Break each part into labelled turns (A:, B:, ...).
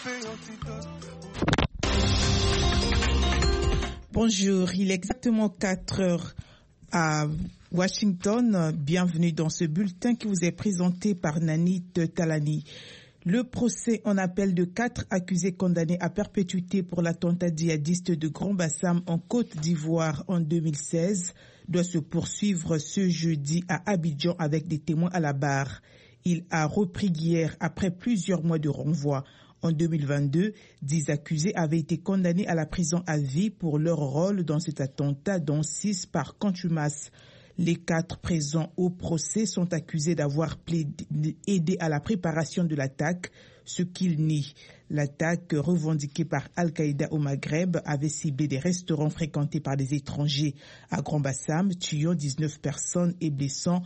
A: Bonjour, il est exactement 4 heures à Washington. Bienvenue dans ce bulletin qui vous est présenté par Nanit Talani. Le procès en appel de 4 accusés condamnés à perpétuité pour l'attentat djihadiste de Grand Bassam en Côte d'Ivoire en 2016 doit se poursuivre ce jeudi à Abidjan avec des témoins à la barre. Il a repris hier après plusieurs mois de renvoi. En 2022, 10 accusés avaient été condamnés à la prison à vie pour leur rôle dans cet attentat, dont 6 par contumace. Les 4 présents au procès sont accusés d'avoir aidé à la préparation de l'attaque, ce qu'ils nient. L'attaque revendiquée par Al-Qaïda au Maghreb avait ciblé des restaurants fréquentés par des étrangers à Grand Bassam, tuant 19 personnes et blessant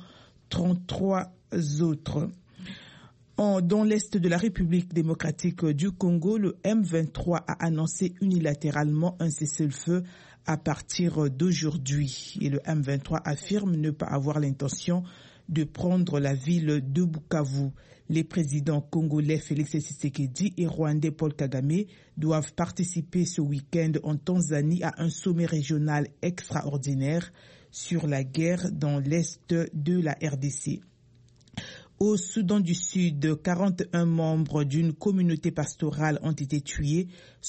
A: 33 autres. Dans l'est de la République démocratique du Congo, le M23 a annoncé unilatéralement un cessez-le-feu à partir d'aujourd'hui. Et le M23 affirme ne pas avoir l'intention de prendre la ville de Bukavu. Les présidents congolais Félix Tshisekedi et rwandais Paul Kagame doivent participer ce week-end en Tanzanie à un sommet régional extraordinaire sur la guerre dans l'est de la RDC. Au Soudan du Sud, 41 membres d'une communauté pastorale ont été tués,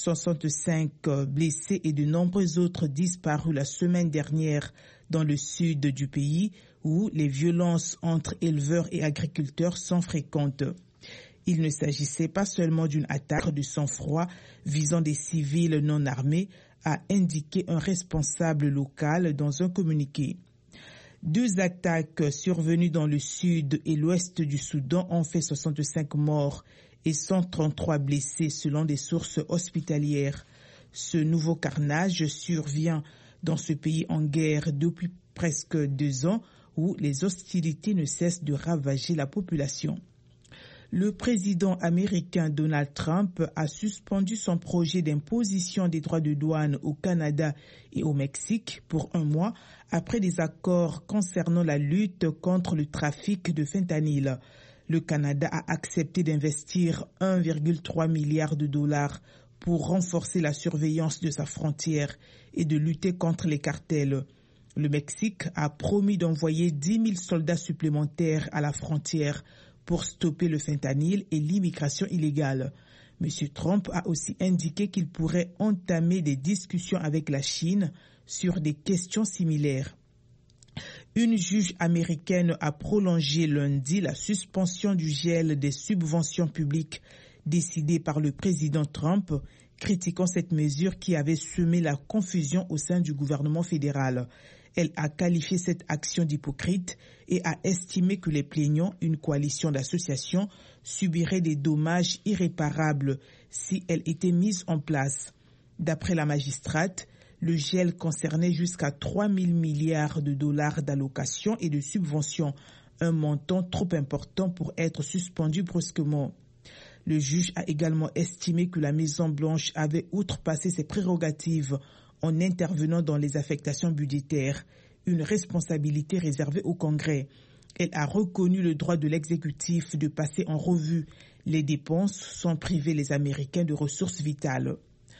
A: 65 blessés et de nombreux autres disparus la semaine dernière dans le sud du pays où les violences entre éleveurs et agriculteurs sont fréquentes. Il ne s'agissait pas seulement d'une attaque de sang-froid visant des civils non armés, a indiqué un responsable local dans un communiqué. 2 attaques survenues dans le sud et l'ouest du Soudan ont fait 65 morts et 133 blessés selon des sources hospitalières. Ce nouveau carnage survient dans ce pays en guerre depuis presque 2 ans où les hostilités ne cessent de ravager la population. Le président américain Donald Trump a suspendu son projet d'imposition des droits de douane au Canada et au Mexique pour 1 mois après des accords concernant la lutte contre le trafic de fentanyl. Le Canada a accepté d'investir 1,3 milliard de dollars pour renforcer la surveillance de sa frontière et de lutter contre les cartels. Le Mexique a promis d'envoyer 10 000 soldats supplémentaires à la frontière pour stopper le fentanyl et l'immigration illégale. M. Trump a aussi indiqué qu'il pourrait entamer des discussions avec la Chine sur des questions similaires. Une juge américaine a prolongé lundi la suspension du gel des subventions publiques décidée par le président Trump, critiquant cette mesure qui avait semé la confusion au sein du gouvernement fédéral. Elle a qualifié cette action d'hypocrite et a estimé que les plaignants, une coalition d'associations, subiraient des dommages irréparables si elle était mise en place. D'après la magistrate, le gel concernait jusqu'à 3 000 milliards de dollars d'allocations et de subventions, un montant trop important pour être suspendu brusquement. Le juge a également estimé que la Maison-Blanche avait outrepassé ses prérogatives en intervenant dans les affectations budgétaires, une responsabilité réservée au Congrès. Elle a reconnu le droit de l'exécutif de passer en revue les dépenses sans priver les Américains de ressources vitales.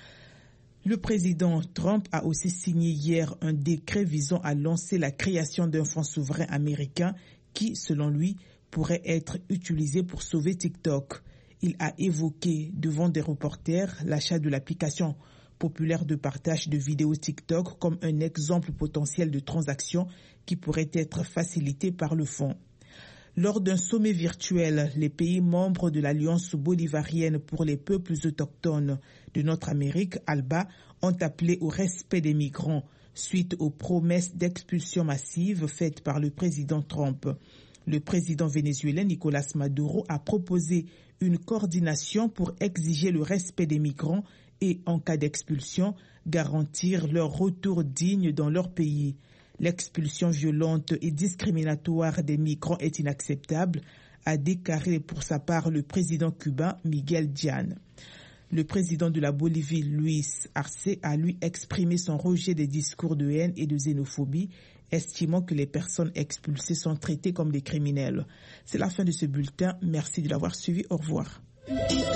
A: Le président Trump a aussi signé hier un décret visant à lancer la création d'un fonds souverain américain qui, selon lui, pourrait être utilisé pour sauver TikTok. Il a évoqué devant des reporters l'achat de l'application populaire de partage de vidéos TikTok comme un exemple potentiel de transaction qui pourrait être facilité par le fonds. Lors d'un sommet virtuel, les pays membres de l'Alliance bolivarienne pour les peuples autochtones de notre Amérique, ALBA, ont appelé au respect des migrants suite aux promesses d'expulsion massive faites par le président Trump. Le président vénézuélien Nicolás Maduro a proposé une coordination pour exiger le respect des migrants et, en cas d'expulsion, garantir leur retour digne dans leur pays. L'expulsion violente et discriminatoire des migrants est inacceptable, a déclaré pour sa part le président cubain Miguel Diaz. Le président de la Bolivie, Luis Arce, a lui exprimé son rejet des discours de haine et de xénophobie, estimant que les personnes expulsées sont traitées comme des criminels. C'est la fin de ce bulletin. Merci de l'avoir suivi. Au revoir.